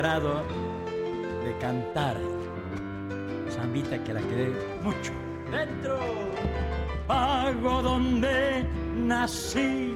de cantar zambita que la quedé mucho dentro. Pago donde nací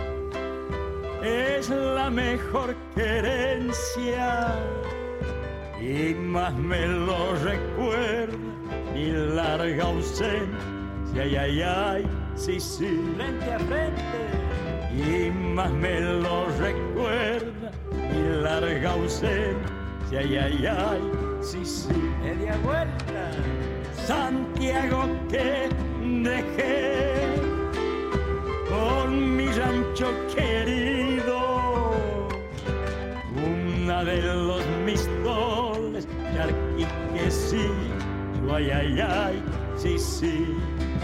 es la mejor querencia y más me lo recuerda mi larga ausencia. Ay, ay, ay, sí, sí, frente a frente. Y más me lo recuerda mi larga ausencia. Ay, ay, ay, sí, sí, media vuelta. Santiago que dejé con mi rancho querido, una de los mistoles, Charqui que sí, ay, ay, ay, sí, sí.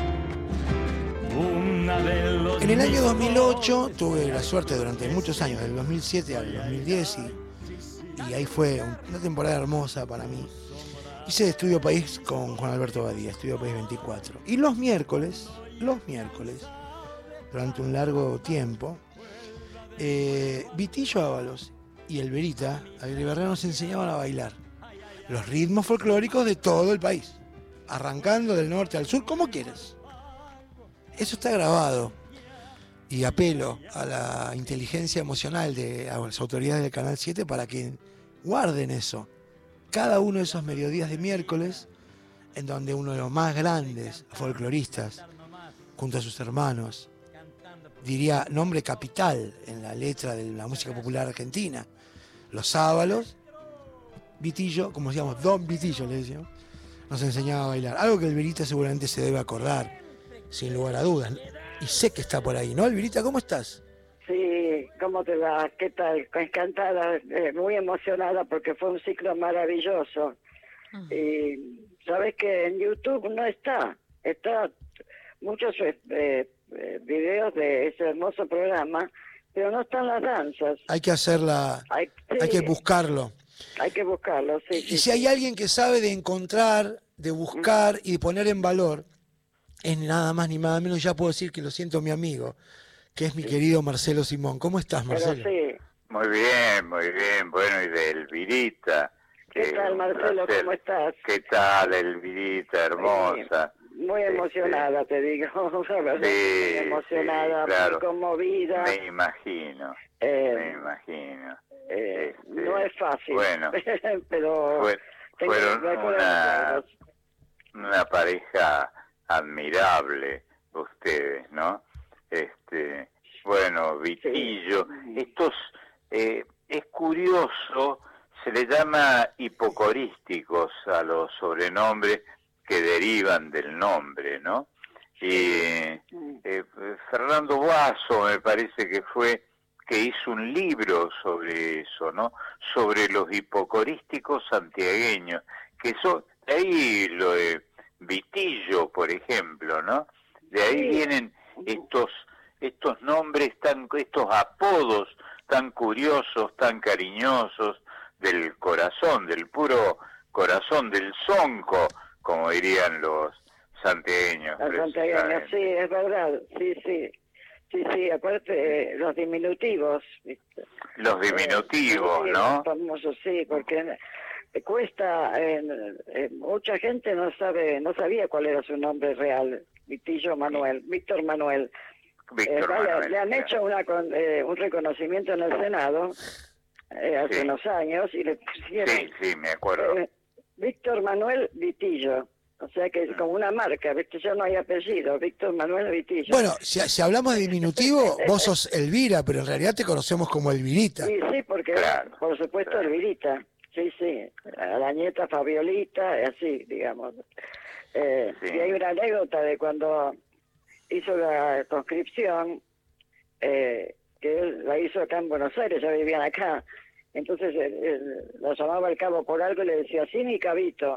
En el año 2008 tuve la suerte durante muchos años, del 2007 al 2010, y ahí fue una temporada hermosa para mí. Hice Estudio País con Juan Alberto Badía, Estudio País 24. Y los miércoles, durante un largo tiempo, Vitillo Ábalos y el Verita Aguirre nos enseñaban a bailar los ritmos folclóricos de todo el país, arrancando del norte al sur, como quieras. Eso está grabado y apelo a la inteligencia emocional de las autoridades del Canal 7 para que guarden eso. Cada uno de esos mediodías de miércoles, en donde uno de los más grandes folcloristas, junto a sus hermanos, diría nombre capital en la letra de la música popular argentina, los Ábalos, Vitillo, como decíamos, Don Vitillo le decíamos, nos enseñaba a bailar. Algo que el Verita seguramente se debe acordar, sin lugar a dudas. Y sé que está por ahí, ¿no, Elvirita? ¿Cómo estás? Sí, ¿cómo te va? ¿Qué tal? Encantada, muy emocionada porque fue un ciclo maravilloso. Y sabes que en YouTube no está muchos videos de ese hermoso programa, pero no están las danzas. Hay que hacerla, hay que buscarlo. Hay que buscarlo, sí. Y si hay alguien que sabe de encontrar, de buscar y de poner en valor, es nada más ni nada menos, ya puedo decir que lo siento mi amigo, que es mi querido Marcelo Simón. ¿Cómo estás, Marcelo? Sí. Muy bien, bueno, y de Elvirita. ¿Qué tal, Marcelo? ¿Cómo estás? ¿Qué tal, Elvirita, hermosa? Muy emocionada, te digo. Sí, muy emocionada, sí, claro. muy conmovida. Me imagino. No es fácil. Bueno, pero fueron una pareja admirable ustedes, ¿no? Bueno, Vitillo, es curioso, se le llama hipocorísticos a los sobrenombres que derivan del nombre, ¿no? Y Fernando Guaso me parece que fue que hizo un libro sobre eso, ¿no? Sobre los hipocorísticos santiagueños, que son, de ahí lo de Vitillo, por ejemplo, ¿no? De ahí vienen estos nombres estos apodos tan curiosos, tan cariñosos del corazón, del puro corazón, del zonco, como dirían los santiagueños. Los santiagueños, sí, es verdad, sí, aparte los diminutivos. ¿Viste? Los diminutivos, sí, ¿no? Famosos, sí, porque cuesta, mucha gente no sabía cuál era su nombre real, Vitillo Manuel, Víctor Manuel. Manuel. Le han hecho un reconocimiento en el Senado hace unos años y le pusieron sí, me acuerdo. Víctor Manuel Vitillo. O sea que es como una marca, ¿viste? Ya no hay apellido, Víctor Manuel Vitillo. Bueno, si hablamos de diminutivo, vos sos Elvira, pero en realidad te conocemos como Elvirita. Sí, porque, por supuesto, Elvirita. Sí, a la nieta Fabiolita, así, digamos. Y hay una anécdota de cuando hizo la conscripción, que él la hizo acá en Buenos Aires, ya vivían acá. Entonces la llamaba el cabo por algo y le decía, sí, mi cabito.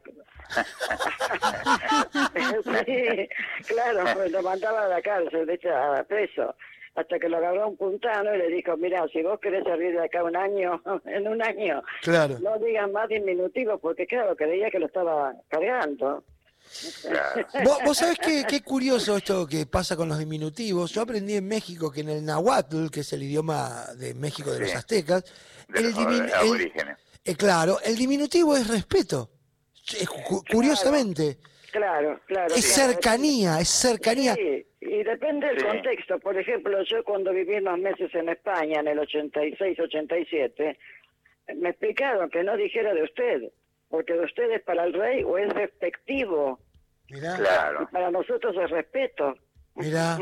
Sí, claro, pues lo mandaba a la cárcel, a preso. Hasta que lo agarró un puntano y le dijo, mira, si vos querés salir de acá en un año, claro, no digas más diminutivo, porque claro, creía que lo estaba cargando. Claro. ¿Vos sabés qué curioso esto que pasa con los diminutivos? Yo aprendí en México que en el náhuatl, que es el idioma de México de los aztecas, Claro, el diminutivo es respeto. Curiosamente. Claro. Es cercanía, es cercanía. Sí, y depende del contexto. Por ejemplo, yo cuando viví unos meses en España, en el 86, 87, me explicaron que no dijera de usted, porque de usted es para el rey o es despectivo. Mirá. Claro. Y para nosotros es respeto. Mirá.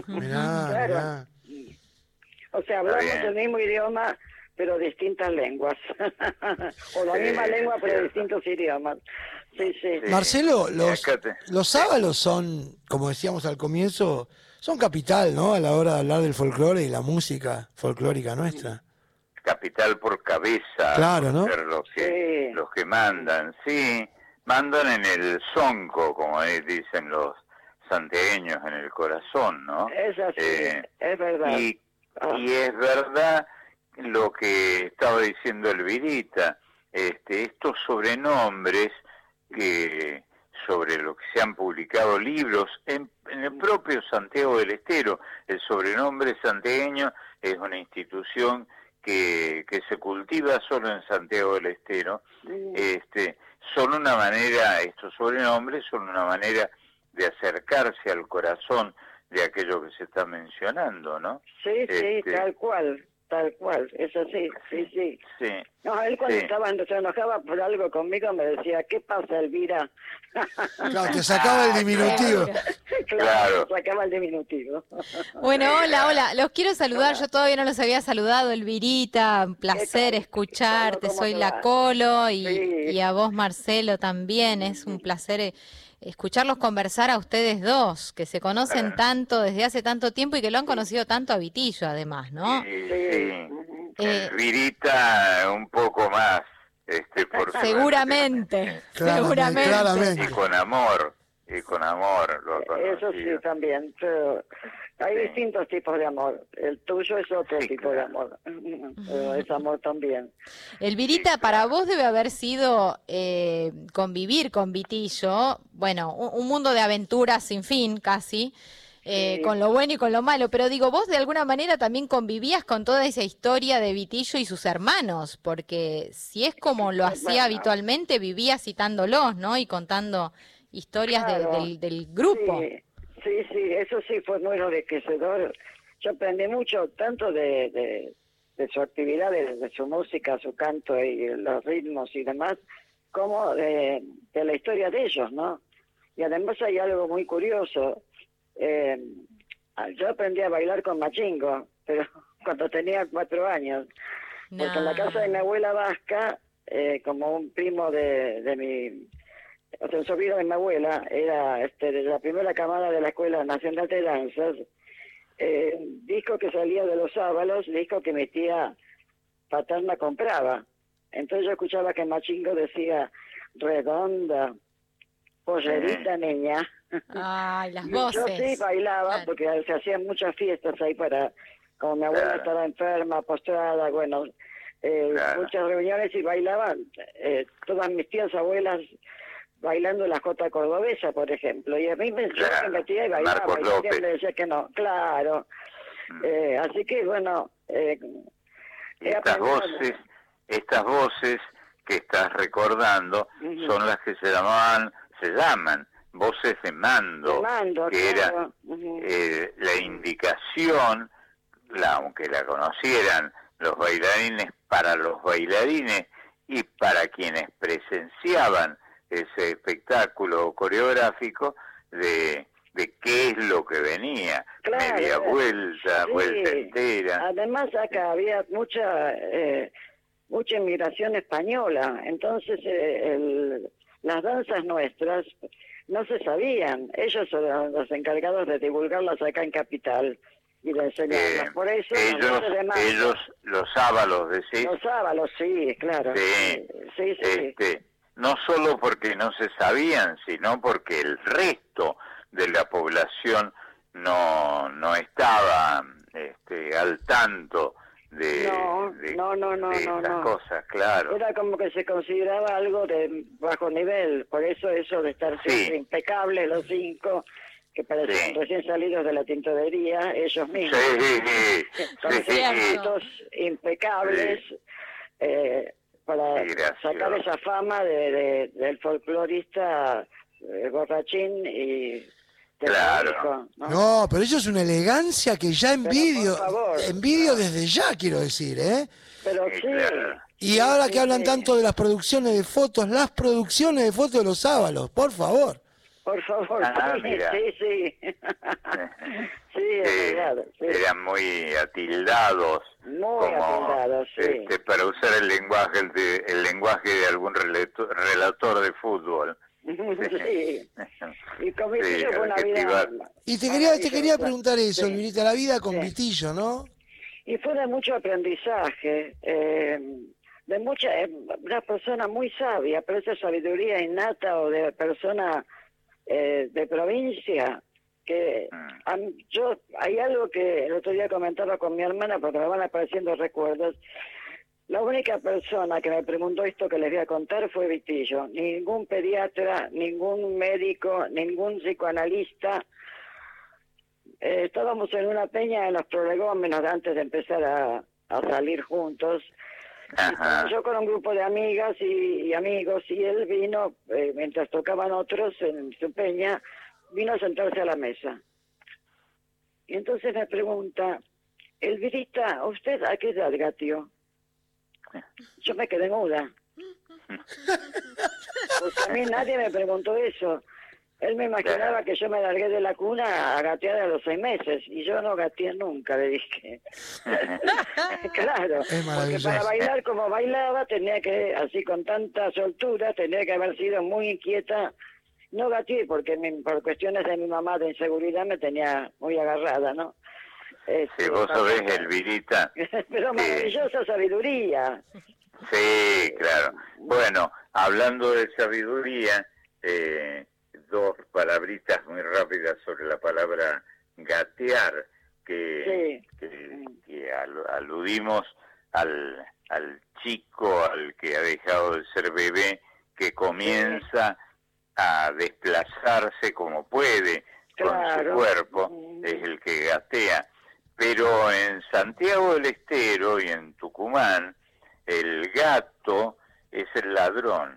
O sea, hablamos el mismo idioma, pero distintas lenguas. O la misma lengua, pero distintos idiomas. Sí. Marcelo, los Ábalos son, como decíamos al comienzo, son capital, ¿no? A la hora de hablar del folclore y la música folclórica nuestra. Capital por cabeza. Claro, ¿no? Ser los que mandan, sí. Mandan en el zonco, como dicen los santiagueños, en el corazón, ¿no? Es así, es verdad. Y es verdad lo que estaba diciendo Elvirita, estos sobrenombres que sobre lo que se han publicado libros en el propio Santiago del Estero. El sobrenombre santiagueño es una institución que se cultiva solo en Santiago del Estero. Son una manera, estos sobrenombres son una manera de acercarse al corazón de aquello que se está mencionando, ¿no? Sí, tal cual, es así, sí. No, él cuando se enojaba por algo conmigo me decía, ¿qué pasa, Elvira? Claro, te sacaba el diminutivo. Claro, sacaba el diminutivo. Bueno, hola, los quiero saludar, yo todavía no los había saludado, Elvirita, un placer escucharte, soy la Colo, y a vos, Marcelo, también, es un placer escucharlos conversar a ustedes dos, que se conocen tanto desde hace tanto tiempo y que lo han conocido tanto a Vitillo, además, ¿no? Sí. Virita un poco más, seguramente. Claramente. Y con amor lo Eso sí, también, pero hay distintos tipos de amor. El tuyo es otro tipo de amor, pero es amor también. Elvirita, para vos debe haber sido convivir con Vitillo, bueno, un mundo de aventuras sin fin, casi, con lo bueno y con lo malo, pero digo, vos de alguna manera también convivías con toda esa historia de Vitillo y sus hermanos, porque si es como lo hacía habitualmente, vivía citándolos, ¿no? Y contando historias del grupo. Sí, eso sí fue muy enriquecedor. Yo aprendí mucho, tanto de su actividad, de su música, su canto y los ritmos y demás, como de la historia de ellos, ¿no? Y además hay algo muy curioso. Yo aprendí a bailar con machingo, pero cuando tenía 4 años. Porque en la casa de mi abuela vasca, como un primo de mi... O sea, el sobrino de mi abuela era de la primera camada de la Escuela Nacional de Danzas, disco que salía de los Ábalos, disco que mi tía paterna compraba. Entonces yo escuchaba que Machingo decía, redonda, pollerita niña. Ay, las Yo voces. sí bailaba, porque se hacían muchas fiestas ahí como mi abuela estaba enferma, postrada, bueno, muchas reuniones y bailaban, todas mis tías abuelas bailando la jota cordobesa, por ejemplo, y a mí me metía y bailaba, y me decía que no, claro. Así que, bueno... estas voces que estás recordando son las que se llaman voces de mando, que era la indicación, aunque la conocieran los bailarines, para los bailarines y para quienes presenciaban ese espectáculo coreográfico de qué es lo que venía, media vuelta, vuelta entera. Además acá había mucha inmigración española, entonces las danzas nuestras no se sabían, ellos eran los encargados de divulgarlas acá en Capital y de enseñarlas, por eso ellos los Ábalos, decís. Los Ábalos, sí, claro. Sí. No solo porque no se sabían, sino porque el resto de la población no estaba al tanto de estas cosas, claro. Era como que se consideraba algo de bajo nivel, por eso de estar siempre impecables los 5, que parecían recién salidos de la tintorería, ellos mismos. Impecables, para Qué gracioso. sacar esa fama del folclorista borrachín y Claro. temático, ¿no? No, pero eso es una elegancia que ya envidio. por favor. Envidio desde ya, quiero decir, ¿eh? Pero Sí, sí. claro. Y ahora sí, que hablan sí. tanto de las producciones de fotos, las producciones de fotos de los Ábalos, por favor. Por favor, Ah, sí, mira. sí, sí. Sí, es verdad, sí. Eran muy atildados. Muy atildados, sí. Para usar el lenguaje de algún relator de fútbol. Sí. Y con Sí, Vitillo fue una vida adjetivar. Y te quería maravillosa. preguntar eso, Sí. Lurita, la vida con Sí. Vitillo, ¿no? Y fue de mucho aprendizaje, de mucha, una persona muy sabia, pero esa sabiduría innata o de persona de provincia, que hay algo que el otro día comentaba con mi hermana porque me van apareciendo recuerdos. La única persona que me preguntó esto que les voy a contar fue Vitillo. Ningún pediatra, ningún médico, ningún psicoanalista. Estábamos en una peña en los prolegómenos antes de empezar a salir juntos. Ajá. Yo con un grupo de amigas y amigos, y él vino, mientras tocaban otros en su peña, vino a sentarse a la mesa. Y entonces me pregunta, Elvirita, ¿usted a qué edad gateó? Yo me quedé muda. Pues a mí nadie me preguntó eso. Él me imaginaba que yo me largué de la cuna a gatear a los 6 meses, y yo no gateé nunca, le dije. Claro, Es porque maravilloso. para bailar como bailaba, tenía que, así con tanta soltura, tenía que haber sido muy inquieta. No gateé porque por cuestiones de mi mamá de inseguridad me tenía muy agarrada, ¿no? Si vos sabés, Elvirita. Pero maravillosa sabiduría. Sí, claro. Bueno, hablando de sabiduría, dos palabritas muy rápidas sobre la palabra gatear, que aludimos al chico, al que ha dejado de ser bebé, que comienza a desplazarse como puede con su cuerpo, es el que gatea. Pero en Santiago del Estero y en Tucumán, el gato es el ladrón.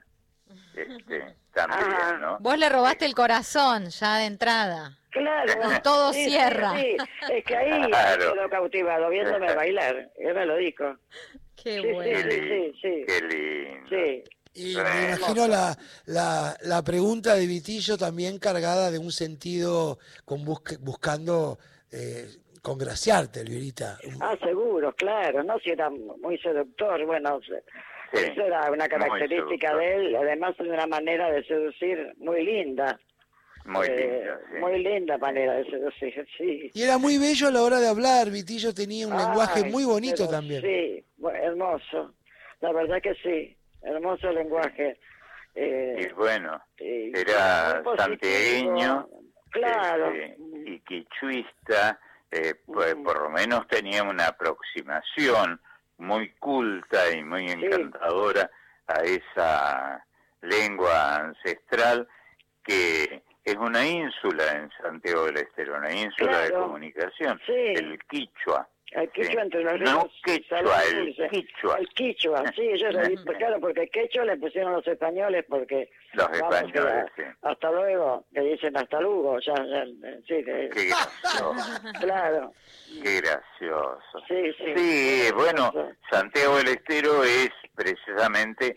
También, ¿no? Vos le robaste el corazón ya de entrada. Claro. Todo Sí, cierra. Sí, es que ahí Claro. quedó cautivado viéndome bailar. Él me lo dijo. Qué Sí, bueno. sí. Qué lindo. Sí. Y Bueno. me imagino la pregunta de Vitillo también cargada de un sentido buscando congraciarte, Elvirita. Ah, seguro, claro. No, si era muy seductor. Bueno, eso era una característica seductor. de él. Además, de una manera de seducir muy linda. Muy lindo, sí. Muy linda manera de seducir, sí. Y era muy bello a la hora de hablar, Vitillo tenía un lenguaje Ay, muy bonito pero también. Sí, hermoso. La verdad que sí. Hermoso lenguaje. Y bueno, y era muy positivo. santiagueño, Claro. y quichuista, pues por lo menos tenía una aproximación muy culta y muy encantadora a esa lengua ancestral que es una ínsula en Santiago del Estero, una ínsula de comunicación, el quichua. El quichua entre los ríos. No quechua, el quichua. El quichua, sí, ellos le dicen, claro, porque quechua le pusieron los españoles, porque... Los españoles, sí. Hasta luego, que dicen hasta luego, sí. Qué gracioso. Claro. Qué gracioso. Sí, bueno, Santiago del Estero es precisamente,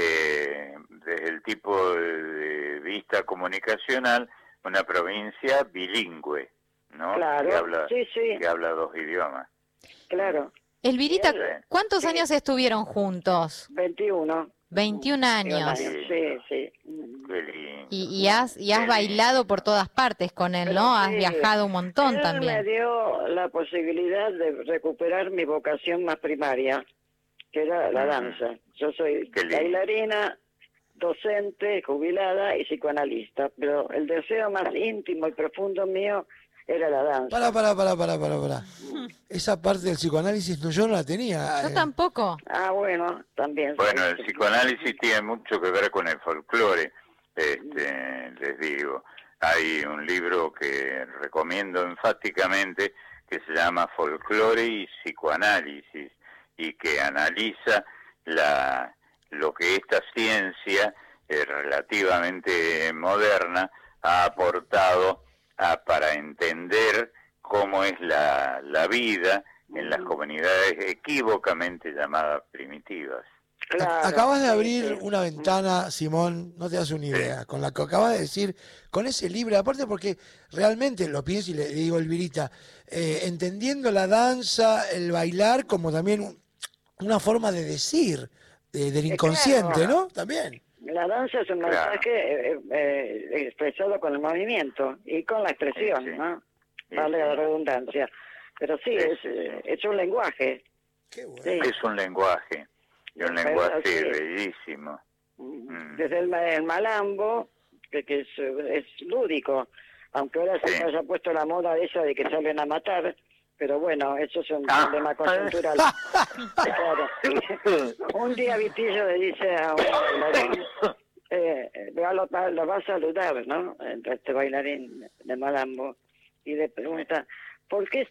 desde el tipo de vista comunicacional, una provincia bilingüe, ¿no? Claro, que habla 2 idiomas. Claro. Elvirita, ¿cuántos años estuvieron juntos? 21. 21 años. Sí. Qué lindo. Y has bailado por todas partes con él, ¿no? Has viajado un montón él también. me dio la posibilidad de recuperar mi vocación más primaria, que era la danza. Yo soy bailarina, docente, jubilada y psicoanalista, pero el deseo más íntimo y profundo mío era la danza. Para. Esa parte del psicoanálisis yo no la tenía. Yo tampoco. Ah, bueno, también. Bueno, el psicoanálisis tiene mucho que ver con el folclore, les digo. Hay un libro que recomiendo enfáticamente que se llama Folclore y Psicoanálisis y que analiza la lo que esta ciencia relativamente moderna ha aportado para entender cómo es la vida en las comunidades equívocamente llamadas primitivas. Claro, Acabas de abrir sí. una ventana, Simón, no te das una idea, con la que acabas de decir, con ese libro, aparte porque realmente lo pienso y le digo a Elvirita, entendiendo la danza, el bailar como también una forma de decir del inconsciente, Claro. ¿no? También. La danza es un Claro. mensaje expresado con el movimiento y con la expresión, Sí. ¿no? Sí, Vale sí. la redundancia. Pero sí, es un lenguaje. Qué bueno. Sí. Es un lenguaje, y un Pero lenguaje sí. bellísimo. Desde el malambo, que es lúdico, aunque ahora Sí. se haya puesto la moda esa de que salen a matar, pero bueno, eso es un Ah. problema coyuntural. Claro. Un día Vitillo le dice a un bailarín, lo va a saludar, ¿no? Este bailarín de malambo, y le pregunta, ¿por qué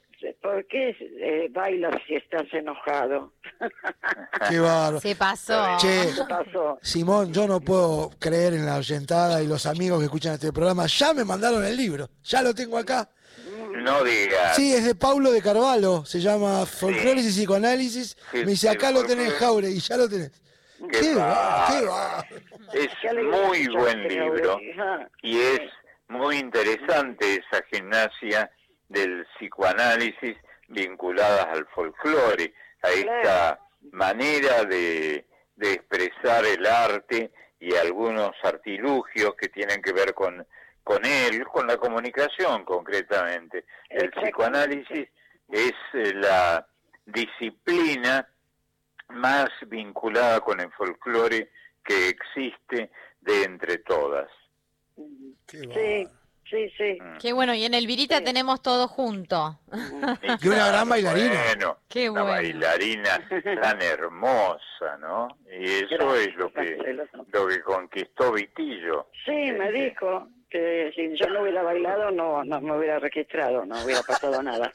bailas si estás enojado? Qué bárbaro. Se pasó. Che, ¿Qué pasó? Simón, yo no puedo creer en la oyentada y los amigos que escuchan este programa. Ya me mandaron el libro, ya lo tengo acá. No digas. Sí, es de Paulo de Carvalho, se llama Folclores y Psicoanálisis. Sí, Me dice, sí, acá lo tenés, folclore. Jauregui, ya lo tenés. Qué Qué bárbaro. va. Es Qué alegría muy escuchar buen este libro Jauregui. Ajá. y es muy interesante esa gimnasia del psicoanálisis vinculadas al folclore, a esta manera de expresar el arte y algunos artilugios que tienen que ver con él, con la comunicación concretamente. El Exactamente. psicoanálisis es la disciplina más vinculada con el folclore que existe de entre todas. Qué Sí, bárbaro. sí. Qué bueno, y en el Virita Sí. tenemos todo junto. Y una gran bailarina. Bueno, Qué una bueno. bailarina tan hermosa, ¿no? Y eso es lo que conquistó Vitillo. Sí, me dijo que si yo no hubiera bailado no me hubiera registrado, no hubiera pasado nada.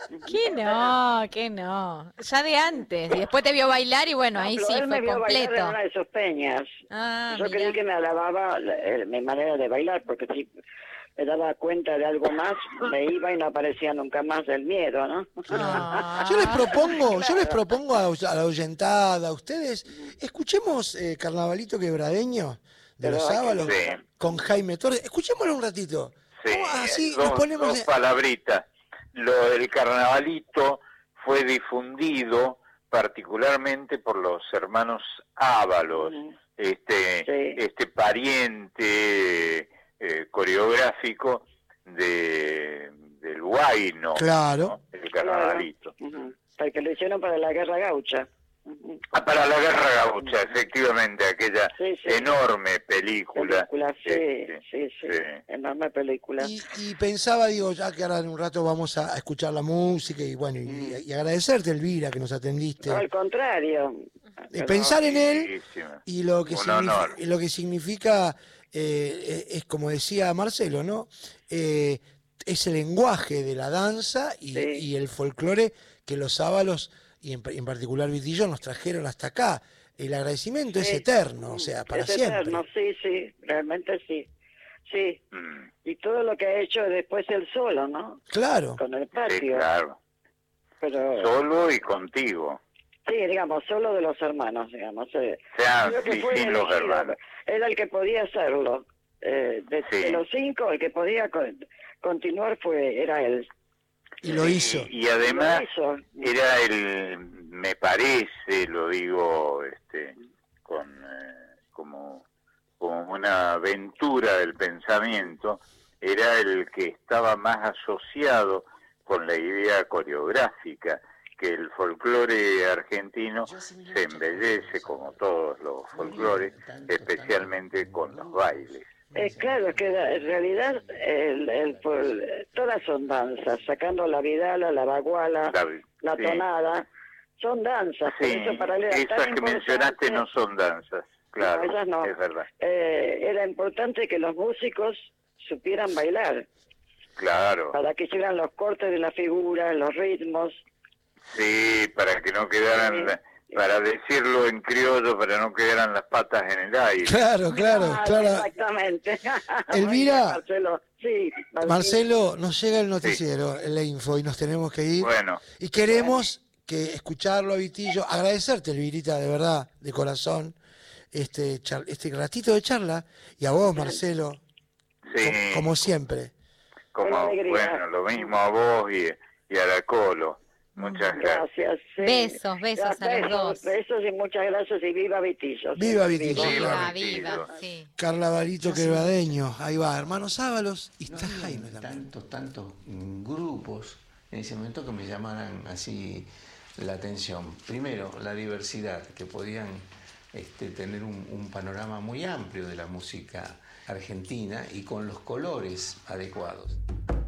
Que no. Ya de antes. Y después te vio bailar y bueno, ahí Pero sí él me fue vio bailar en completo. una de sus peñas. Ah, Yo mirá. creí que me alababa mi manera de bailar, porque si me daba cuenta de algo más, me iba y no aparecía nunca más del miedo, ¿no? Ah. Yo les propongo a la oyentada, a ustedes, escuchemos Carnavalito Quebradeño de Pero los hay que- Sábalos Sí. con Jaime Torres. Escuchémoslo un ratito. Sí, Así nos ponemos... dos palabritas. El carnavalito fue difundido particularmente por los hermanos Ábalos, este pariente coreográfico del Huayno, Claro. ¿no? El carnavalito. Ujú. Porque lo hicieron para la Guerra Gaucha. Ujú. Para la Guerra Gaucha, efectivamente, aquella Sí, sí. enorme película. Sí, Sí. enorme película. Y pensaba, digo, ya que ahora en un rato vamos a escuchar la música y bueno, y agradecerte, Elvira, que nos atendiste. No, al contrario. Pensar en él Bellísima. y lo que, Un honor. y lo que significa, es como decía Marcelo, ¿no? Ese lenguaje de la danza y el folclore que los Sábalos, y en particular Vitillo, nos trajeron hasta acá. El agradecimiento es eterno, o sea, para es siempre. Eterno, sí, realmente sí. Sí, Mm, y todo lo que ha hecho después él solo, ¿no? Claro. Con el sí, patio. claro. Pero Solo y contigo. sí, digamos, solo de los hermanos, digamos. O sea, Creo que sí, fue sin los elegido. hermanos. Era el que podía hacerlo. Sí. De los 5, el que podía continuar era él. Y lo hizo. Y además Lo hizo. era me parece, lo digo como una aventura del pensamiento, era el que estaba más asociado con la idea coreográfica, que el folclore argentino se embellece, como todos los folclores, especialmente con los bailes. Claro, es que en realidad todas son danzas, sacando la vidala, la baguala, la sí. tonada, son danzas. Por Sí, eso para él era esas tan que mencionaste importante- no son danzas, claro, No, esas no. es verdad, Era importante que los músicos supieran bailar, claro. para que hicieran los cortes de la figura, los ritmos. Sí, para que no quedaran para decirlo en criollo, para no quedaran las patas en el aire. Claro. Exactamente. Elvira. Marcelo, sí. Marcelo, nos llega el noticiero, la info, y nos tenemos que ir. Bueno. Y queremos que escucharlo a Vitillo, agradecerte, Elvirita, de verdad, de corazón, este ratito de charla, y a vos, Marcelo, Sí. como siempre. Bueno, lo mismo a vos y a la Colo. Muchas gracias. Sí. Besos a los dos. Besos y muchas gracias y viva Vitillo. Viva Vitillo. Viva, sí. Carla Barito Quebradeño, ahí va, Hermanos Ábalos, y está Jaime también. Tantos grupos en ese momento que me llamaran así la atención. Primero, la diversidad, que podían tener un panorama muy amplio de la música argentina y con los colores adecuados.